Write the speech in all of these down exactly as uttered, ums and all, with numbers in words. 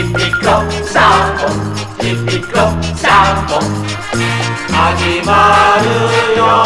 ピコサンボピピコサンボ始まるよ。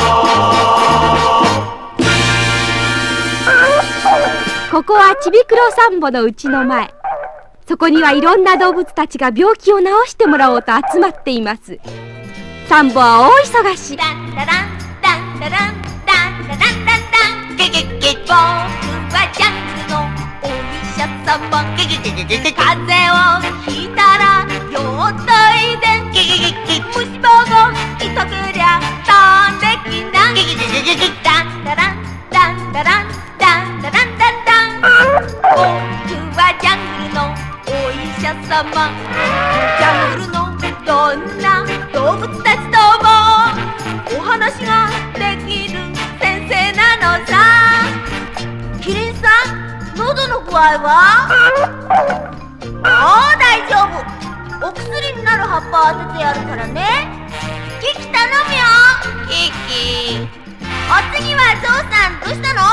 ここはちびくろサンボの家の前。そこにはいろんな動物たちが病気を治してもらおうと集まっています。サンボは大忙し。 ダンダランダンダランダンダランダンダンゲゲゲ僕はジャングルのお医者様ゲゲゲゲゲゲ風邪をひいたらよっといでゲゲゲゲ虫歯が痛けりゃ飛んできなゲゲゲゲゲゲダンダランダンダランダンダランダンダン僕はジャングルのお医者様ジャングルのどんな動物たちともお話ができる先生なのさ。キリンさん、喉の具合は？ああ、大丈夫。お薬になる葉っぱを当ててやるからね。キキ頼むよ。キキ、お次はゾウさん、どうしたの？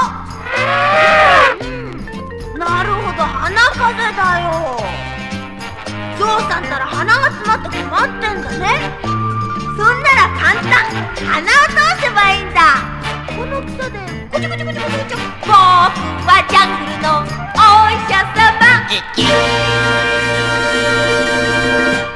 うん、なるほど、鼻風邪だよ。ゾウさんったら鼻が詰まって困ってんだね。そんなら簡単、鼻を